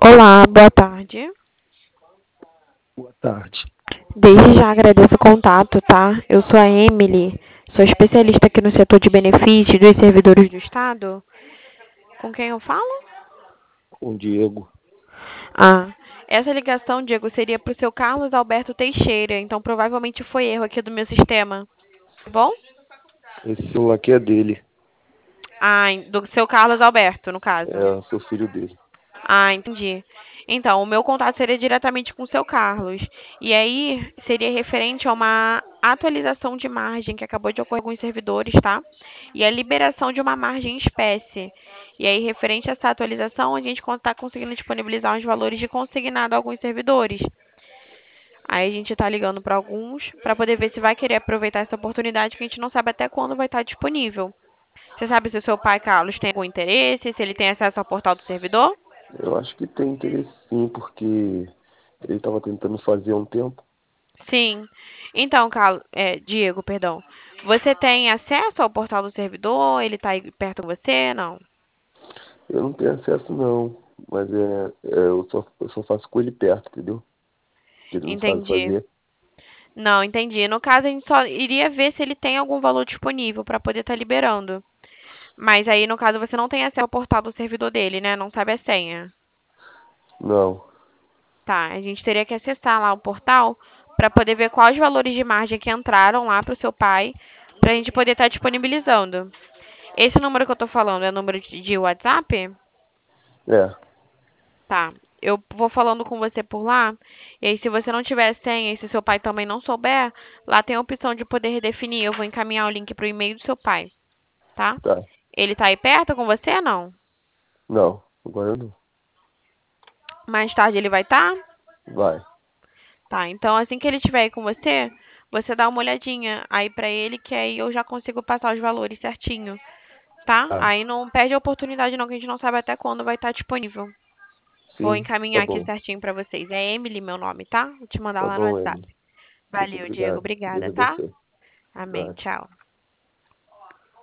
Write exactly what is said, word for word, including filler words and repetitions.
Olá, boa tarde. Boa tarde. Desde já agradeço o contato, tá? Eu sou a Emily, sou especialista aqui no setor de benefícios dos servidores do Estado. Com quem eu falo? Com o Diego. Ah, essa ligação, Diego, seria para o seu Carlos Alberto Teixeira, então provavelmente foi erro aqui do meu sistema. Tá bom? Esse celular aqui é dele. Ah, do seu Carlos Alberto, no É, caso. eu sou filho dele. Ah, entendi. Então, o meu contato seria diretamente com o seu Carlos. E aí, seria referente a uma atualização de margem que acabou de ocorrer com os servidores, tá? E a liberação de uma margem em espécie. E aí, referente a essa atualização, a gente está conseguindo disponibilizar os valores de consignado a alguns servidores. Aí a gente está ligando para alguns para poder ver se vai querer aproveitar essa oportunidade que a gente não sabe até quando vai estar disponível. Você sabe se o seu pai, Carlos, tem algum interesse, se ele tem acesso ao portal do servidor? Eu acho que tem interesse sim, porque ele estava tentando fazer há um tempo. Sim. Então, Carlos, é, Diego, perdão. Você tem acesso ao portal do servidor? Ele está aí perto de você? Não. Eu não tenho acesso não, mas é, é, eu, só, eu só faço com ele perto, entendeu? Que ele não sabe Entendi. fazer. Não, entendi. No caso, a gente só iria ver se ele tem algum valor disponível para poder estar liberando. Mas aí, no caso, você não tem acesso ao portal do servidor dele, né? Não sabe a senha. Não, Tá, a gente teria que acessar lá o portal para poder ver quais valores de margem que entraram lá para o seu pai, para a gente poder estar disponibilizando. Esse número que eu tô falando é o número de de WhatsApp? é, Tá. Eu vou falando com você por lá. E aí, se você não tiver senha e se seu pai também não souber, lá tem a opção de poder redefinir. Eu vou encaminhar o link pro e-mail do seu pai, tá? tá. Ele tá aí perto com você, não? Não, agora não. Mais tarde ele vai estar? Vai, Tá. Então, assim que ele estiver aí com você, você dá uma olhadinha aí pra ele, que aí eu já consigo passar os valores certinho, tá? tá. Aí não perde a oportunidade não, que a gente não sabe até quando vai estar disponível. Vou Sim, tá encaminhar aqui bom. certinho pra vocês. É Emily meu nome, tá? Vou te mandar Tá lá no bom, WhatsApp. Emily. Muito Valeu, Diego. obrigado. Deus Obrigada, tá? abençoe. Amém. Nada. Tchau.